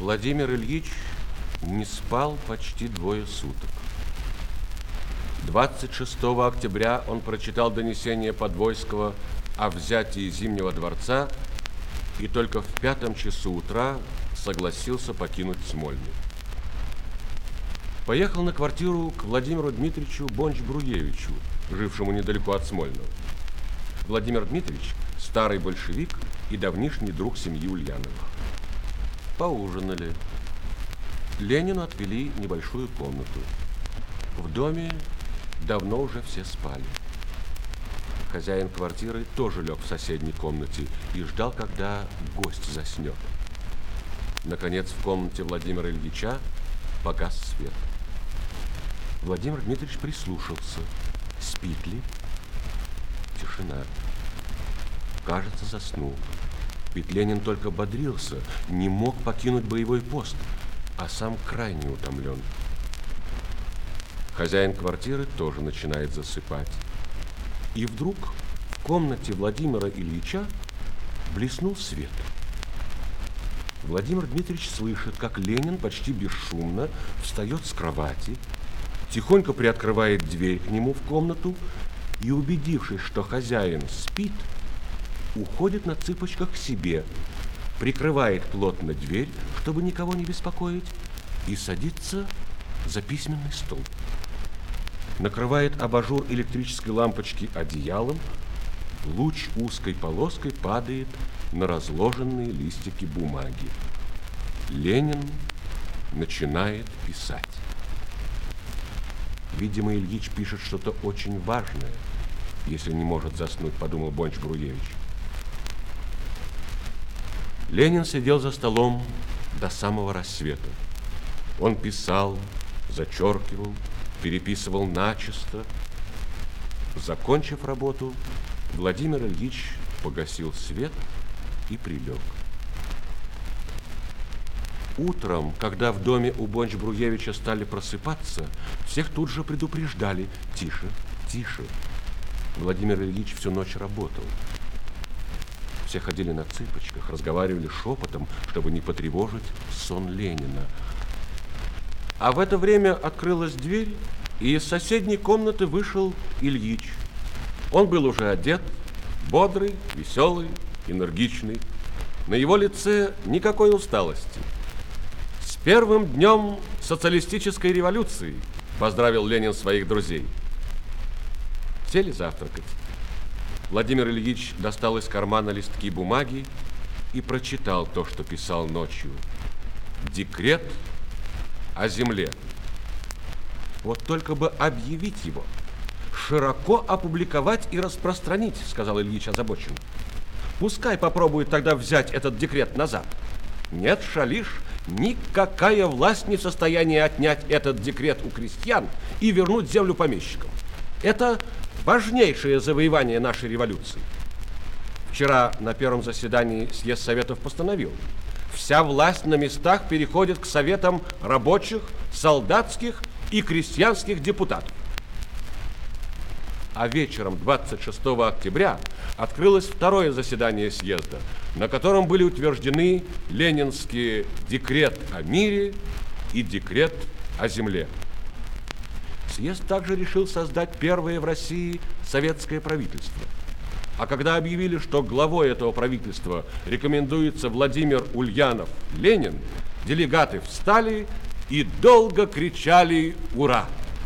Владимир Ильич не спал почти 2 суток. 26 октября он прочитал донесение Подвойского о взятии Зимнего дворца и только в 5 часу утра согласился покинуть Смольный. Поехал на квартиру к Владимиру Дмитриевичу Бонч-Бруевичу, жившему недалеко от Смольного. Владимир Дмитриевич – старый большевик и давнишний друг семьи Ульяновых. Поужинали. Ленину отвели небольшую комнату. В доме давно уже все спали. Хозяин квартиры тоже лег в соседней комнате и ждал, когда гость заснет. Наконец, в комнате Владимира Ильича погас свет. Владимир Дмитриевич прислушался. Спит ли? Тишина. Кажется, заснул. Ведь Ленин только бодрился, не мог покинуть боевой пост, а сам крайне утомлен. Хозяин квартиры тоже начинает засыпать. И вдруг в комнате Владимира Ильича блеснул свет. Владимир Дмитриевич слышит, как Ленин почти бесшумно встает с кровати, тихонько приоткрывает дверь к нему в комнату и, убедившись, что хозяин спит, уходит на цыпочках к себе, прикрывает плотно дверь, чтобы никого не беспокоить, и садится за письменный стол. Накрывает абажур электрической лампочки одеялом, луч узкой полоской падает на разложенные листики бумаги. Ленин начинает писать. Видимо, Ильич пишет что-то очень важное, если не может заснуть, подумал Бонч-Бруевич. Ленин сидел за столом до самого рассвета. Он писал, зачеркивал, переписывал начисто. Закончив работу, Владимир Ильич погасил свет и прилег. Утром, когда в доме у Бонч-Бруевича стали просыпаться, всех тут же предупреждали: тише, тише. Владимир Ильич всю ночь работал. Все ходили на цыпочках, разговаривали шепотом, чтобы не потревожить сон Ленина. А в это время открылась дверь, и из соседней комнаты вышел Ильич. Он был уже одет, бодрый, веселый, энергичный. На его лице никакой усталости. «С первым днем социалистической революции!» поздравил Ленин своих друзей. Сели завтракать. Владимир Ильич достал из кармана листки бумаги и прочитал то, что писал ночью. Декрет о земле. Вот только бы объявить его, широко опубликовать и распространить, сказал Ильич озабоченно. Пускай попробует тогда взять этот декрет назад. Нет, шалишь, никакая власть не в состоянии отнять этот декрет у крестьян и вернуть землю помещикам. Это важнейшее завоевание нашей революции. Вчера на первом заседании съезд Советов постановил: вся власть на местах переходит к советам рабочих, солдатских и крестьянских депутатов. А вечером 26 октября открылось второе заседание съезда, на котором были утверждены ленинские декрет о мире и декрет о земле. Съезд также решил создать первое в России советское правительство. А когда объявили, что главой этого правительства рекомендуется Владимир Ульянов-Ленин, делегаты встали и долго кричали «Ура!».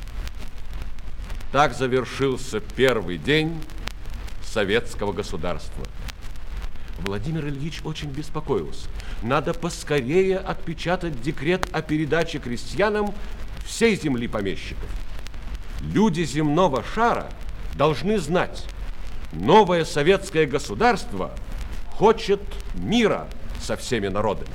Так завершился первый день советского государства. Владимир Ильич очень беспокоился. Надо поскорее отпечатать декрет о передаче крестьянам всей земли помещиков. Люди земного шара должны знать: новое советское государство хочет мира со всеми народами.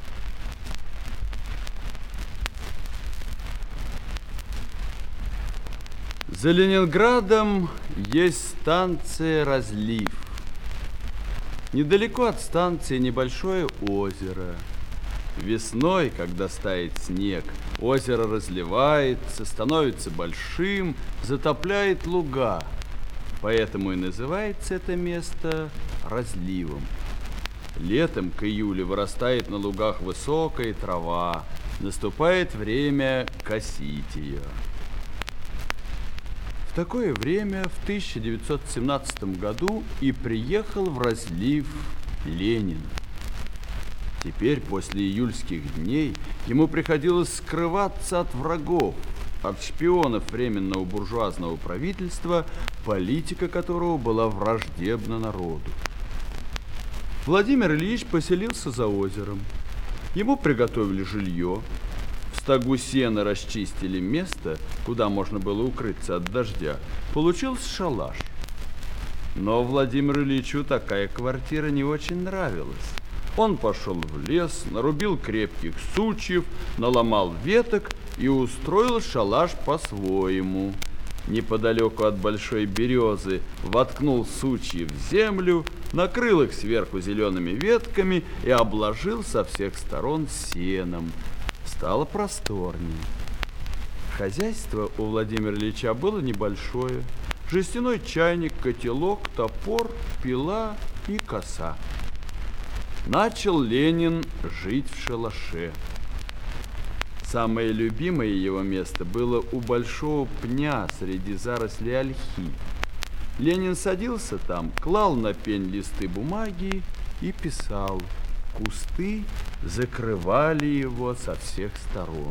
За Ленинградом есть станция «Разлив». Недалеко от станции небольшое озеро. Весной, когда стает снег, озеро разливается, становится большим, затопляет луга. Поэтому и называется это место разливом. Летом к июлю вырастает на лугах высокая трава. Наступает время косить ее. В такое время, в 1917 году, и приехал в Разлив Ленин. Теперь, после июльских дней, ему приходилось скрываться от врагов, от шпионов Временного буржуазного правительства, политика которого была враждебна народу. Владимир Ильич поселился за озером. Ему приготовили жилье. В стогу сена расчистили место, куда можно было укрыться от дождя. Получился шалаш. Но Владимиру Ильичу такая квартира не очень нравилась. Он пошел в лес, нарубил крепких сучьев, наломал веток и устроил шалаш по-своему. Неподалеку от большой березы воткнул сучьи в землю, накрыл их сверху зелеными ветками и обложил со всех сторон сеном. Стало просторнее. Хозяйство у Владимира Ильича было небольшое. Жестяной чайник, котелок, топор, пила и коса. Начал Ленин жить в шалаше. Самое любимое его место было у большого пня среди зарослей ольхи. Ленин садился там, клал на пень листы бумаги и писал. Кусты закрывали его со всех сторон.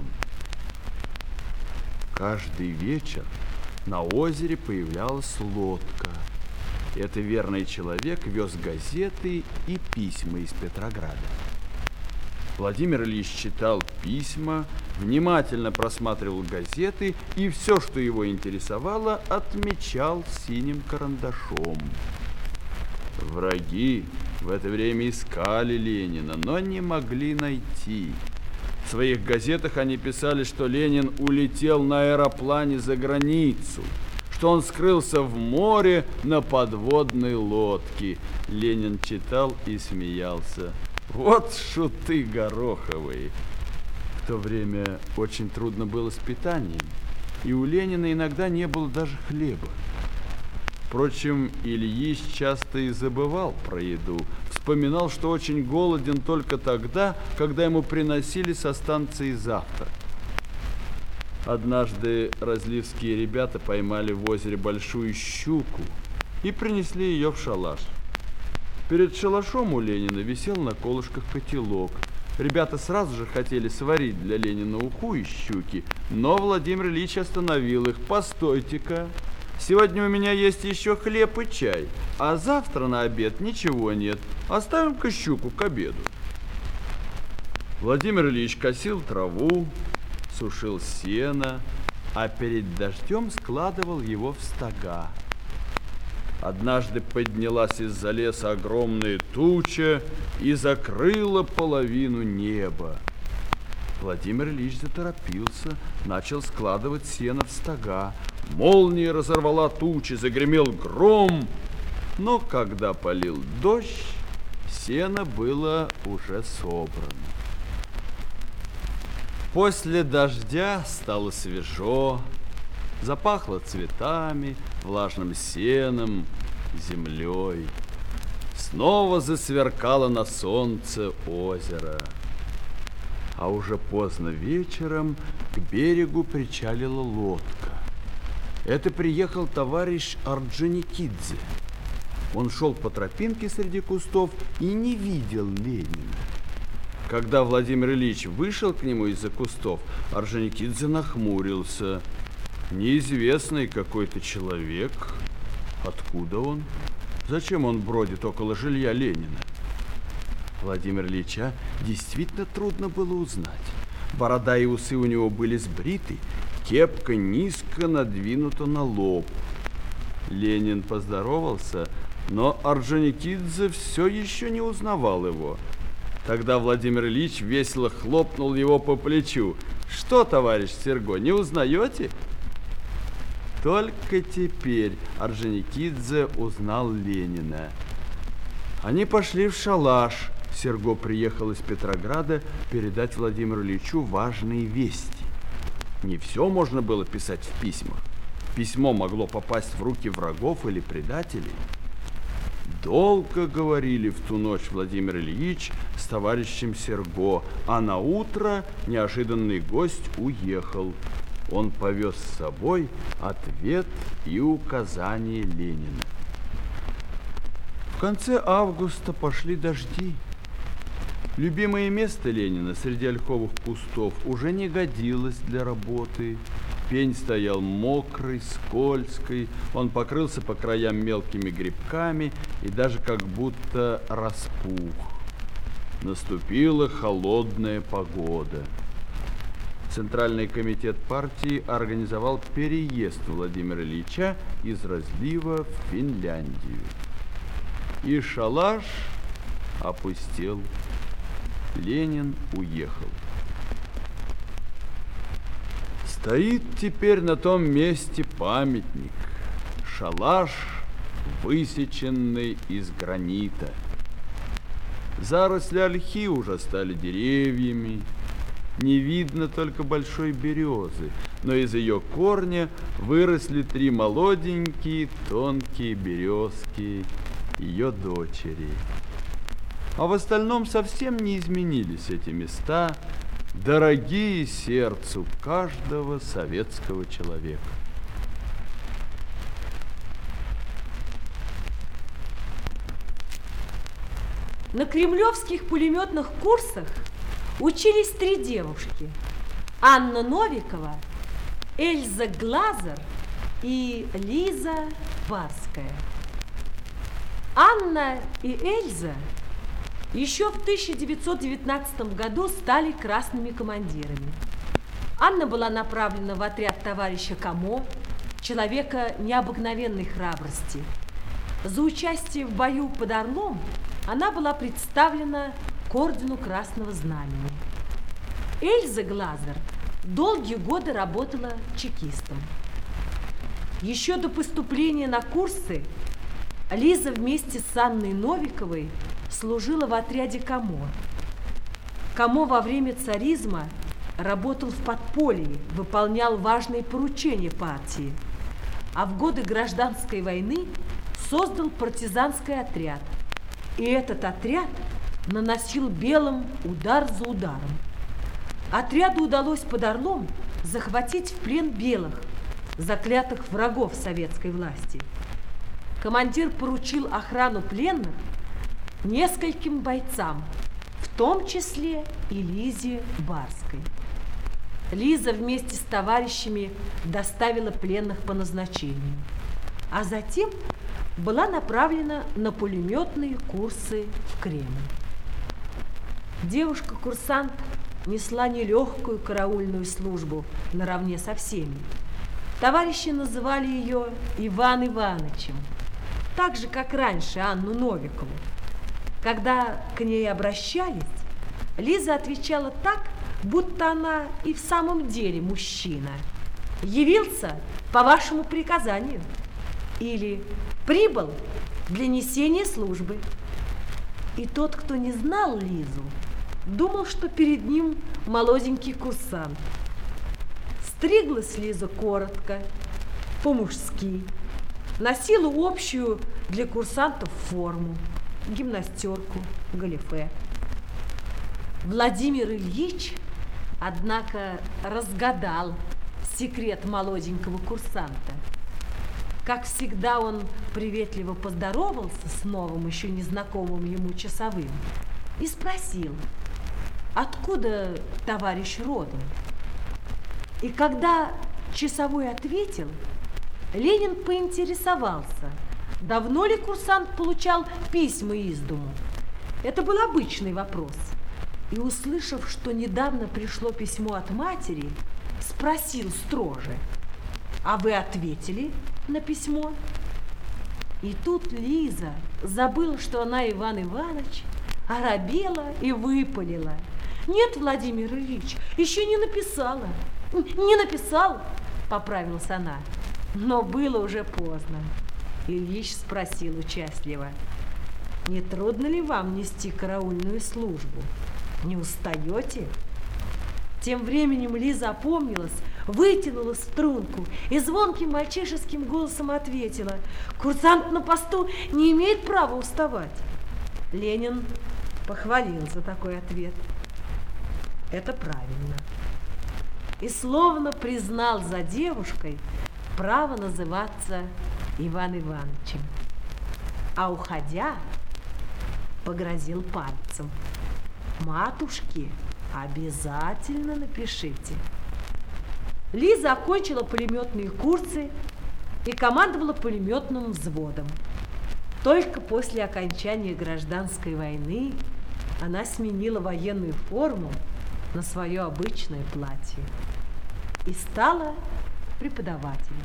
Каждый вечер на озере появлялась лодка. Это верный человек вез газеты и письма из Петрограда. Владимир Ильич читал письма, внимательно просматривал газеты и все, что его интересовало, отмечал синим карандашом. Враги в это время искали Ленина, но не могли найти. В своих газетах они писали, что Ленин улетел на аэроплане за границу, что он скрылся в море на подводной лодке. Ленин читал и смеялся. Вот шуты гороховые. В то время очень трудно было с питанием, и у Ленина иногда не было даже хлеба. Впрочем, Ильич часто и забывал про еду, вспоминал, что очень голоден только тогда, когда ему приносили со станции завтрак. Однажды разливские ребята поймали в озере большую щуку и принесли ее в шалаш. Перед шалашом у Ленина висел на колышках котелок. Ребята сразу же хотели сварить для Ленина уху из щуки, но Владимир Ильич остановил их. «Постойте-ка, сегодня у меня есть еще хлеб и чай, а завтра на обед ничего нет. Оставим-ка щуку к обеду». Владимир Ильич косил траву, сушил сено, а перед дождем складывал его в стога. Однажды поднялась из-за леса огромная туча и закрыла половину неба. Владимир Ильич заторопился, начал складывать сено в стога. Молния разорвала тучи, загремел гром, но когда полил дождь, сено было уже собрано. После дождя стало свежо, запахло цветами, влажным сеном, землей. Снова засверкало на солнце озеро. А уже поздно вечером к берегу причалила лодка. Это приехал товарищ Орджоникидзе. Он шел по тропинке среди кустов и не видел Ленина. Когда Владимир Ильич вышел к нему из-за кустов, Орджоникидзе нахмурился. Неизвестный какой-то человек. Откуда он? Зачем он бродит около жилья Ленина? Владимира Ильича действительно трудно было узнать. Борода и усы у него были сбриты, кепка низко надвинута на лоб. Ленин поздоровался, но Орджоникидзе все еще не узнавал его. Тогда Владимир Ильич весело хлопнул его по плечу. «Что, товарищ Серго, не узнаете?» Только теперь Орджоникидзе узнал Ленина. Они пошли в шалаш. Серго приехал из Петрограда передать Владимиру Ильичу важные вести. Не все можно было писать в письмах. Письмо могло попасть в руки врагов или предателей. Долго говорили в ту ночь Владимир Ильич с товарищем Серго, а на утро неожиданный гость уехал. Он повез с собой ответ и указания Ленина. В конце августа пошли дожди. Любимое место Ленина среди ольховых кустов уже не годилось для работы. Пень стоял мокрый, скользкий, он покрылся по краям мелкими грибками и даже как будто распух. Наступила холодная погода. Центральный комитет партии организовал переезд Владимира Ильича из Разлива в Финляндию. И шалаш опустел. Ленин уехал. Стоит теперь на том месте памятник. Шалаш, высеченный из гранита. Заросли ольхи уже стали деревьями. Не видно только большой березы, но из ее корня выросли 3 молоденькие тонкие березки, ее дочери. А в остальном совсем не изменились эти места, дорогие сердцу каждого советского человека. На кремлевских пулеметных курсах учились 3 девушки: Анна Новикова, Эльза Глазер и Лиза Барская. Анна и Эльза еще в 1919 году стали красными командирами. Анна была направлена в отряд товарища Камо, человека необыкновенной храбрости. За участие в бою под Орлом она была представлена к ордену Красного Знамени. Эльза Глазер долгие годы работала чекистом. Еще до поступления на курсы Лиза вместе с Анной Новиковой служила в отряде Камо. Камо во время царизма работал в подполье, выполнял важные поручения партии, а в годы гражданской войны создал партизанский отряд. И этот отряд наносил белым удар за ударом. Отряду удалось под Орлом захватить в плен белых, заклятых врагов советской власти. Командир поручил охрану пленных нескольким бойцам, в том числе и Лизе Барской. Лиза вместе с товарищами доставила пленных по назначению, а затем была направлена на пулеметные курсы в Кремль. Девушка-курсант несла нелегкую караульную службу наравне со всеми. Товарищи называли ее Иван Иванычем, так же, как раньше Анну Новикову. Когда к ней обращались, Лиза отвечала так, будто она и в самом деле мужчина. «Явился по вашему приказанию» или «прибыл для несения службы». И тот, кто не знал Лизу, думал, что перед ним молоденький курсант. Стриглась Лиза коротко, по-мужски, носила общую для курсантов форму, гимнастерку, галифе. Владимир Ильич, однако, разгадал секрет молоденького курсанта. Как всегда, он приветливо поздоровался с новым, еще незнакомым ему часовым и спросил, откуда товарищ родом. И когда часовой ответил, Ленин поинтересовался, давно ли курсант получал письма из дому. Это был обычный вопрос. И, услышав, что недавно пришло письмо от матери, спросил строже, а вы ответили на письмо? И тут Лиза забыла, что она Иван Иванович, оробела и выпалила. Нет, Владимир Ильич, еще не написала. Не написал, поправилась она, но было уже поздно. Ильич спросил участливо, не трудно ли вам нести караульную службу? Не устаете? Тем временем Лиза опомнилась, вытянула струнку и звонким мальчишеским голосом ответила: «Курсант на посту не имеет права уставать». Ленин похвалил за такой ответ. Это правильно. И словно признал за девушкой право называться Иван Ивановичем. А уходя, погрозил пальцем: «Матушке обязательно напишите». Лиза окончила пулеметные курсы и командовала пулеметным взводом. Только после окончания гражданской войны она сменила военную форму на свое обычное платье и стала преподавателем.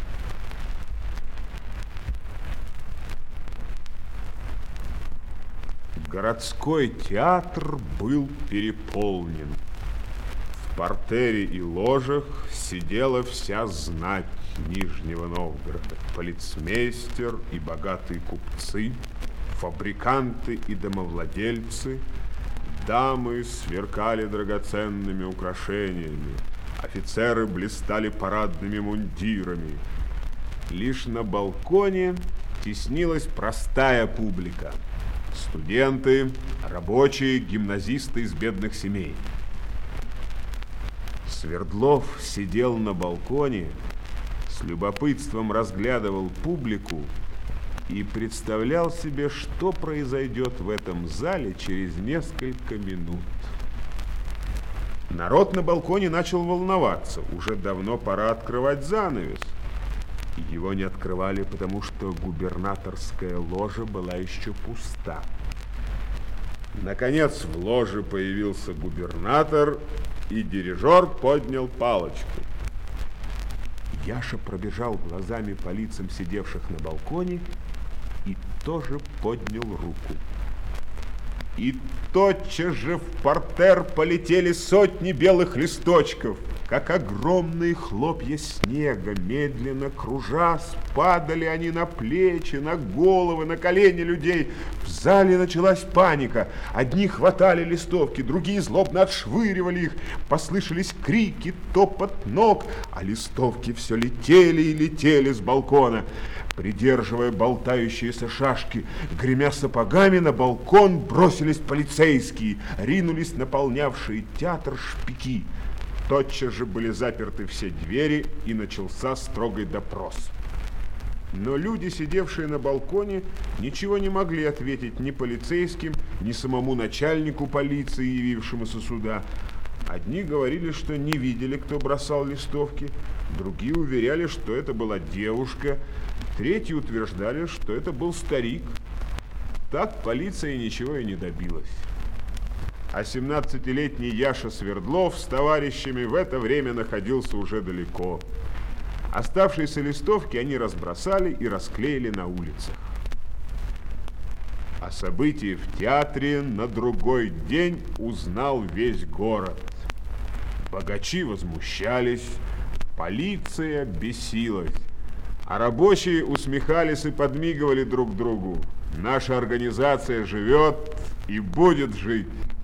Городской театр был переполнен. В партере и ложах сидела вся знать Нижнего Новгорода. Полицмейстер и богатые купцы, фабриканты и домовладельцы, дамы сверкали драгоценными украшениями, офицеры блистали парадными мундирами. Лишь на балконе теснилась простая публика. Студенты, рабочие, гимназисты из бедных семей. Свердлов сидел на балконе, с любопытством разглядывал публику и представлял себе, что произойдет в этом зале через несколько минут. Народ на балконе начал волноваться. Уже давно пора открывать занавес. Его не открывали, потому что губернаторская ложа была еще пуста. Наконец в ложе появился губернатор, и дирижер поднял палочку. Яша пробежал глазами по лицам сидевших на балконе и тоже поднял руку. И тотчас же в партер полетели сотни белых листочков, как огромные хлопья снега, медленно кружась, падали они на плечи, на головы, на колени людей. В зале началась паника. Одни хватали листовки, другие злобно отшвыривали их. Послышались крики, топот ног, а листовки все летели и летели с балкона. Придерживая болтающиеся шашки, гремя сапогами, на балкон бросились полицейские, ринулись наполнявшие театр шпики. Тотчас же были заперты все двери, и начался строгий допрос. Но люди, сидевшие на балконе, ничего не могли ответить ни полицейским, ни самому начальнику полиции, явившемуся сюда. Одни говорили, что не видели, кто бросал листовки, другие уверяли, что это была девушка, третьи утверждали, что это был старик. Так полиция ничего и не добилась. А 17-летний Яша Свердлов с товарищами в это время находился уже далеко. Оставшиеся листовки они разбросали и расклеили на улицах. О событии в театре на другой день узнал весь город. Богачи возмущались, полиция бесилась, а рабочие усмехались и подмигивали друг другу. Наша организация живет и будет жить.